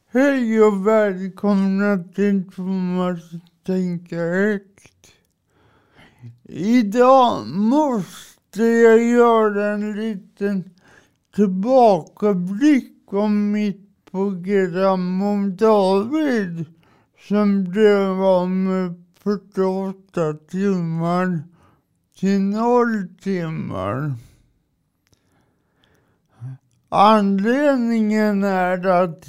Hej och välkomna till Thomas tänker högt. Idag måste jag göra en liten tillbakablick om mitt program om David som blev av med 48 timmar till 0 timmar. Anledningen är att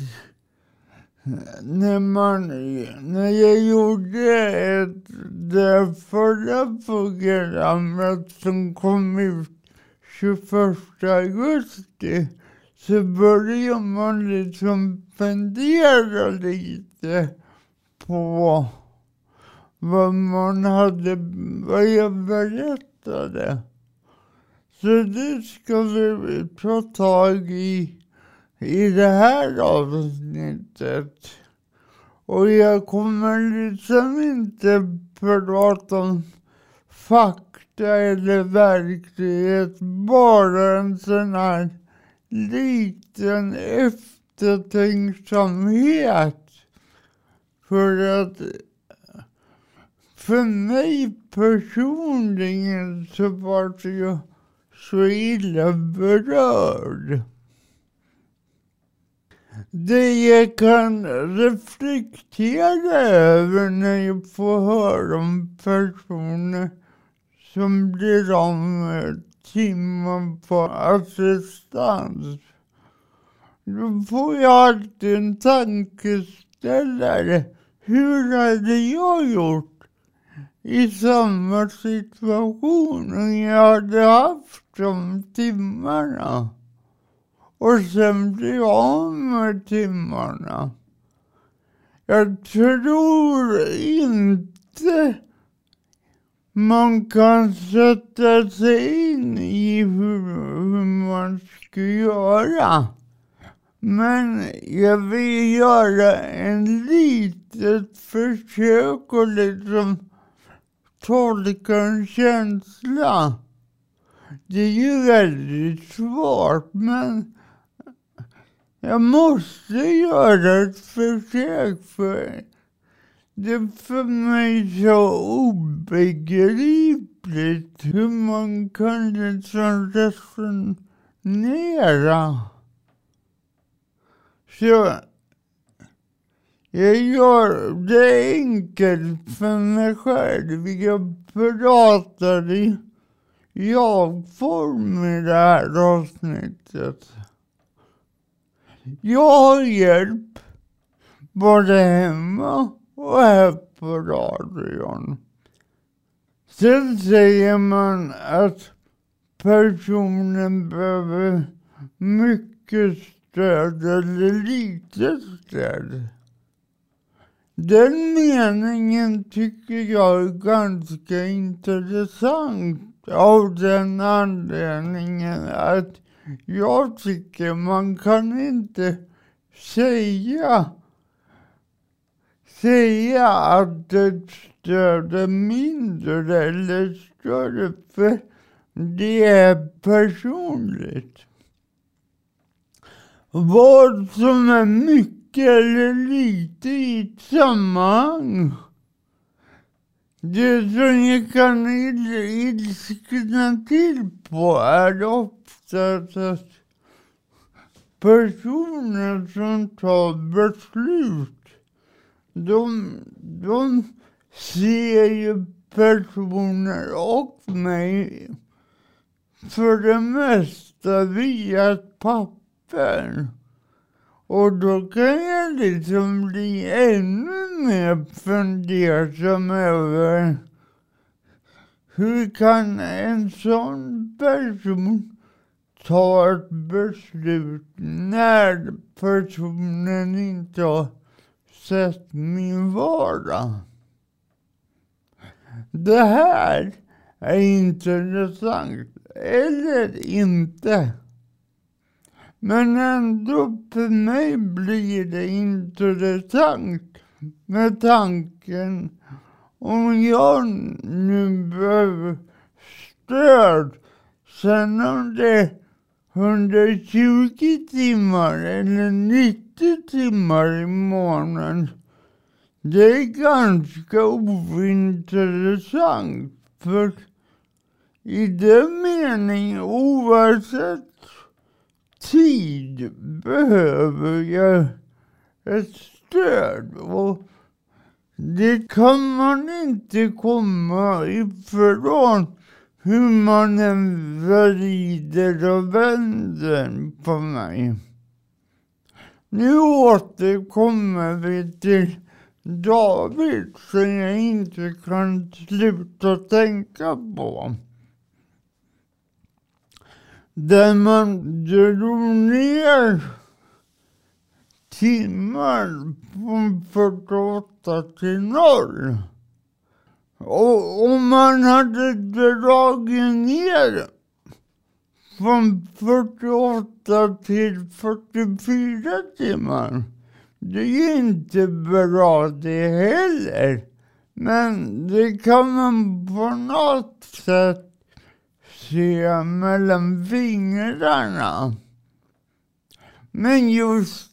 när jag gjorde det förra programmet som kom ut 21 augusti så började man liksom fundera lite på vad jag berättade. Så det ska vi ta tag i det här avsnittet. Och jag kommer liksom inte prata om fakta eller verklighet, bara en sån här liten eftertänksamhet. För att för mig personligen så var jag så illa berörd. Det jag kan reflektera över när jag får höra om personer som blir av med timmar på assistans, då får jag alltid en tankeställare. Hur hade jag gjort i samma situation om jag hade haft de timmarna? Och sen blir av med timmarna. Jag tror inte man kan sätta sig in i hur man ska göra. Men jag vill göra en litet försök och liksom tolka en känsla. Det är ju väldigt svårt, men jag måste göra ett försök, för det är för mig så obegripligt hur man kan liksom resonera. Så jag gör det enkelt för mig själv. Jag pratar i jag-form i det här avsnittet. Jag har hjälp både hemma och här på radion. Sen säger man att personen behöver mycket stöd eller lite stöd. Den meningen tycker jag är ganska intressant av den anledningen att jag tycker man kan inte säga att ett stöd är mindre eller större, för det är personligt. Vad som är mycket eller lite i ett sammanhang, det som jag kan ilskna till på är ofta att personer som tar beslut, de ser ju personer och mig för det mesta via ett papper. Och då kan jag liksom bli ännu mer fundersam över hur kan en sån person ta ett beslut när personen inte har sett min vardag. Det här är intressant, eller inte. Men ändå för mig blir det intressant med tanken om jag nu behöver stöd. Sen om det är 120 timmar eller 90 90 timmar i månaden. Det är ganska ointressant, för i den meningen, oavsett tid, behöver jag ett stöd. Och det kan man inte komma ifrån hur man än vrider och vänder på mig. Nu återkommer vi till David, som jag inte kan sluta tänka på. Där man drog ner timmar från 48 till 0. Och om man hade dragit ner från 48 till 44 timmar, det är inte bra det heller. Men det kan man på något sätt se mellan fingrarna. Men just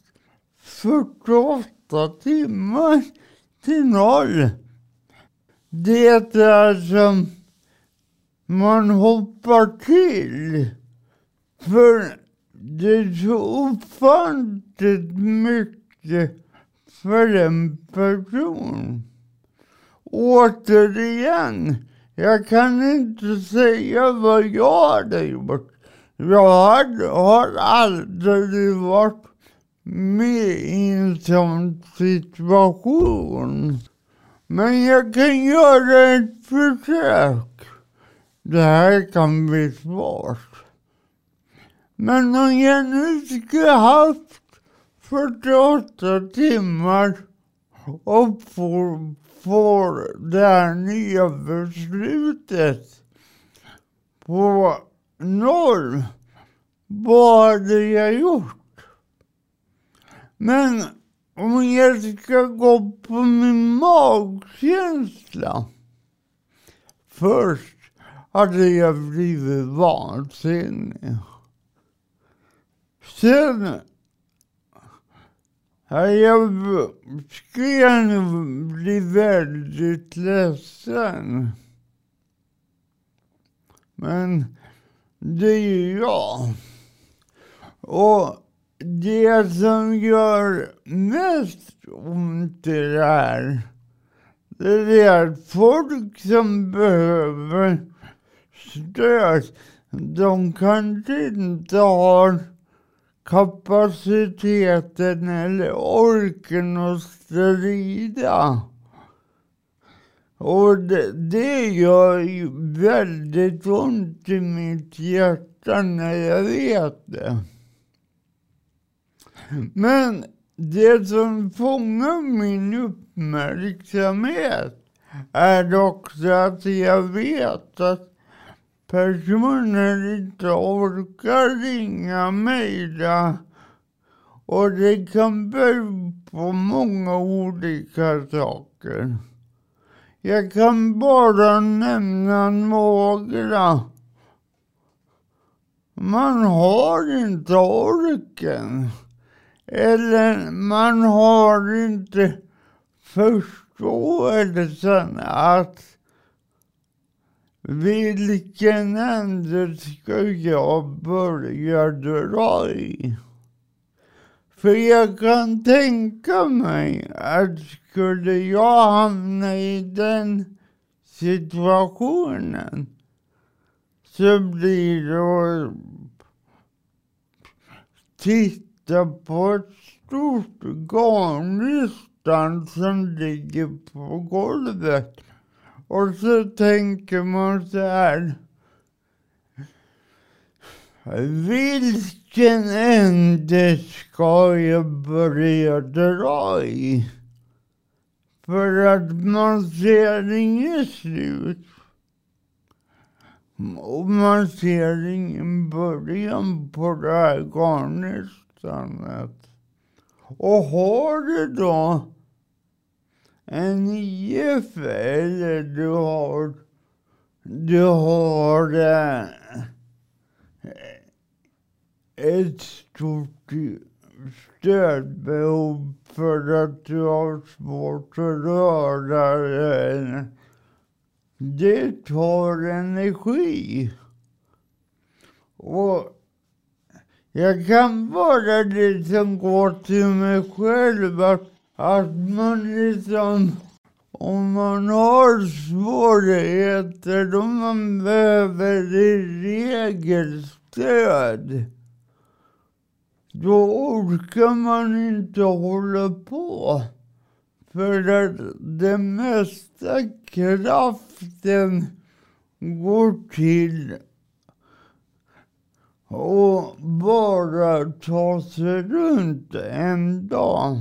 48 timmar till 0. Det är som man hoppar till. För det är så ofantligt mycket för en person. Återigen, jag kan inte säga vad jag hade gjort. Jag har aldrig varit med i en sån situation. Men jag kan göra ett försök. Det här kan bli svårt. Men om jag nu skulle haft 48 timmar och får det här nya beslutet på 0, vad hade jag gjort? Men om jag ska gå på min magkänsla, först hade jag blivit vansinnig. Sen skulle jag bli väldigt ledsen. Men det är jag. Och det som gör mest ont i det här, det är att folk som behöver stöd, de kanske inte har kapaciteten eller orken att strida. Och det gör ju väldigt ont i mitt hjärta när jag vet det. Men det som fångar min uppmärksamhet är också att jag vet att personer inte orkar ringa, mejla, och det kan bero på många olika saker. Jag kan bara nämna några. Man har inte orken. Eller man har inte förståelsen att vilken ände ska jag börja dra i? För jag kan tänka mig att skulle jag hamna i den situationen, så blir det att titta på ett stort garnnystan som ligger på golvet. Och så tänker man så här: vilken ände ska jag börja dra i? För att man ser inget slut. Och man ser ingen början på det här garnnystanet. Och har du då en IF eller du har ett stort stödbehov för att du har svårt att röra dig. Det tar energi. Och jag kan bara liksom gå till mig själv att man liksom, om man har svårigheter då man behöver i regel stöd, då orkar man inte hålla på. För att den mesta kraften går till och bara ta sig runt en dag.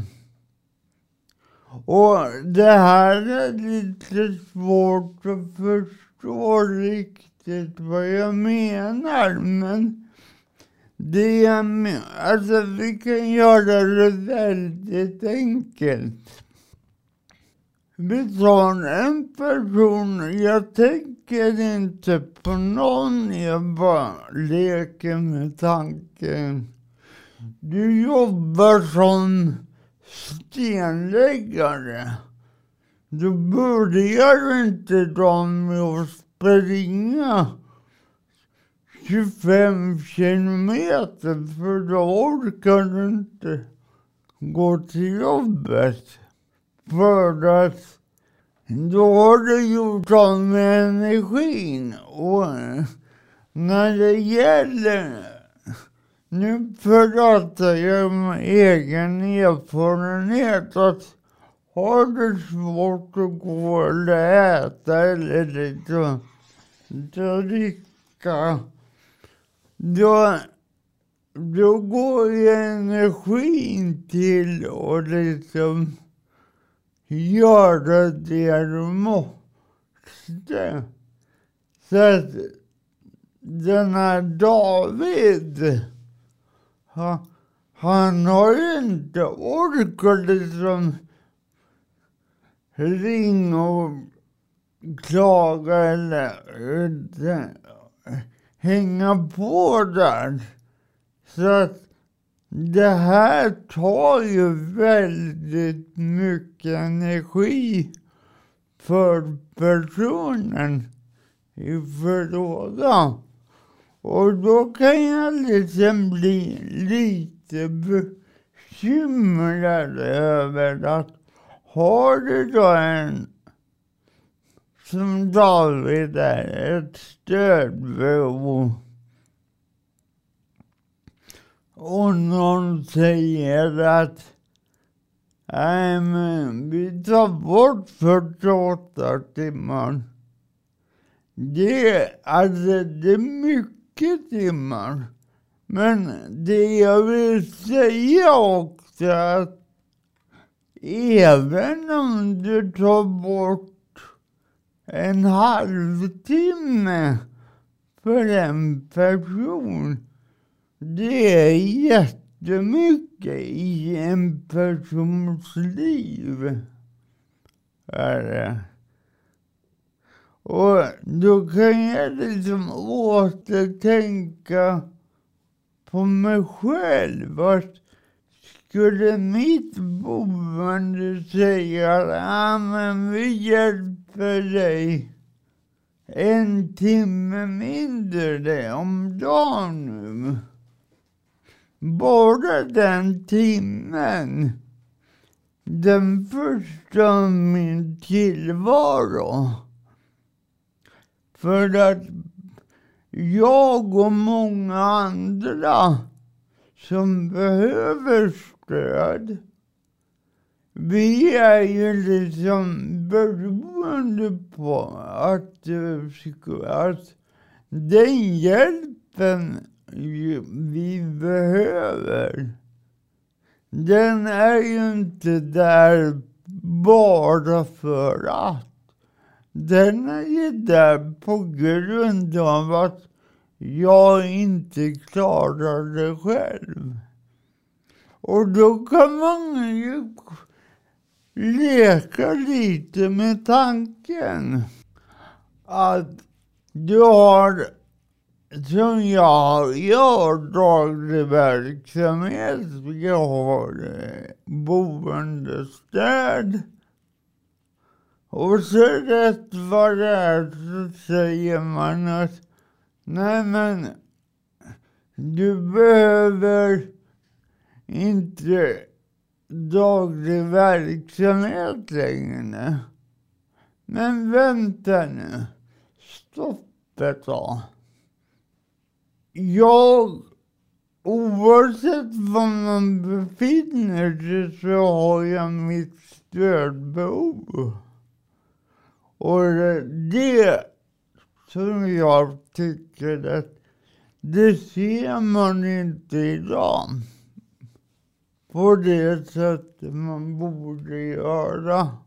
Och det här är lite svårt att förstå riktigt vad jag menar, men det alltså vi kan göra det väldigt enkelt. Vi tar en person, jag tänker inte på någon, jag bara leker med tanken. Du jobbar som stenläggare. Då börjar du inte dagen med att springa 25 kilometer, för då orkar du inte gå till jobbet. För att då har du gjort av med energin. Och när det gäller, nu pratar jag om egen erfarenhet, att har du svårt att gå eller äta eller liksom dricka, då går ju energin till och liksom göra det du måste. Så att den här David, han har ju inte orkat liksom ringa och klaga eller hänga på där. Så att det här tar ju väldigt mycket energi för personen i fråga. Och då kan jag liksom bli lite bekymrad över att har du då en, som David är, ett stödbehov, och någon säger att nej, men vi tar bort 48 timmar. Det är mycket timmar. Men det jag vill säga också är att även om du tar bort en halvtimme för en person, det är jättemycket i en persons liv. Och då kan jag liksom återtänka på mig själv. Att skulle mitt boende säga, ja men vi hjälper dig en timme mindre om dagen nu. Bara den timmen, den förstör min tillvaro. För att jag och många andra som behöver stöd, vi är ju liksom beroende på att den hjälpen vi behöver, den är ju inte där bara för att. Den är ju där på grund av att jag inte klarar det själv. Och då kan man ju leka lite med tanken att du har som jag gör daglig verksamhet. Jag har boendestöd. Och så rätt vad det är så säger man att nej men du behöver inte daglig verksamhet längre. Men vänta nu. Stopp ett tag. Oavsett var man befinner sig så har jag mitt stödbehov. Och det som jag tycker att det ser man inte idag på det sättet man borde göra.